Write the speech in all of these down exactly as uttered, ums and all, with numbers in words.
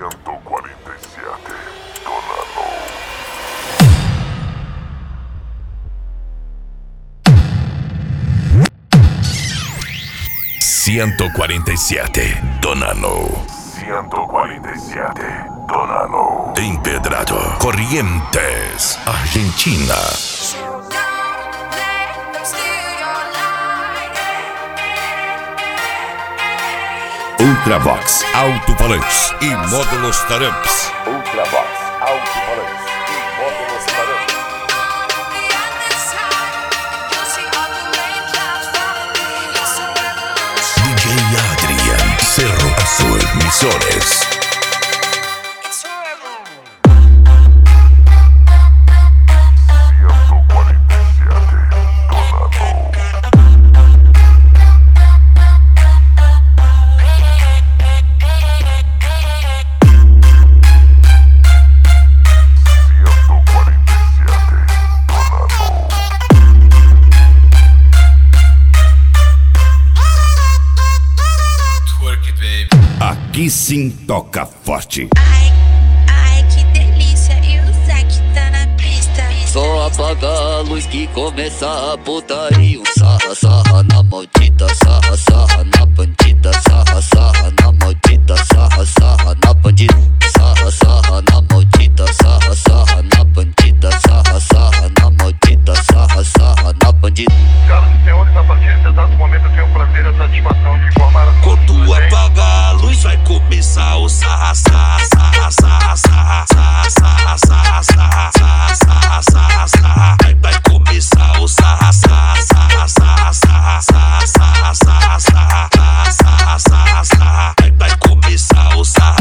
cento e quarenta e sete, Donano. ciento cuarenta y siete, Donano. ciento cuarenta y siete, Donano. Empedrado, Corrientes, Argentina. Ultravox, alto-falantes e módulos Taramps. Ultravox, alto-falantes e módulos Taramps. D J Adrian, Cerro Azul, Misiones. Aqui sim toca forte. Ai, ai, que delícia. E o Zac tá na pista. Só apaga a luz que começa a putaria. Um sarra, sarra na maldita, sarra, sarra na bandida, sarra, sarra na maldita, sarra, sarra na bandida, sarra, sarra na maldita, sarra, sarra na bandida, sarra, sarra na maldita, sarra, sarra na bandida. Senhoras e senhores, a partir desse exato momento eu tenho o prazer e a satisfação de informar a Quando apaga a luz vai começar o sarra, sarra, sarra, sarra, sarra, sarra, sarra, sarra, sarra, sarra, sarra, sarra. Vai, vai começar o sarra, sarra, sarra, sarra, sarra, sarra, sarra, sarra, sarra, sarra, sarra, sarra. Vai, vai começar o sarra.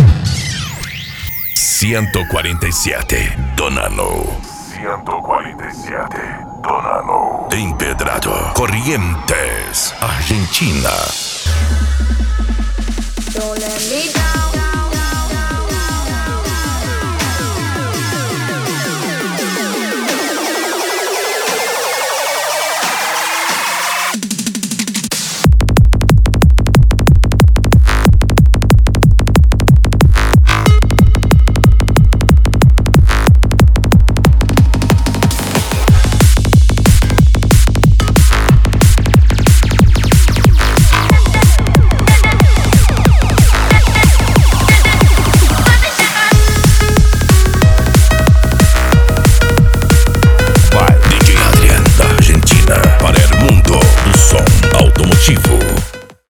ciento cuarenta y siete, Donano. ciento cuarenta y siete, Donano. Empedrado, Corrientes, Argentina. Don't let me down.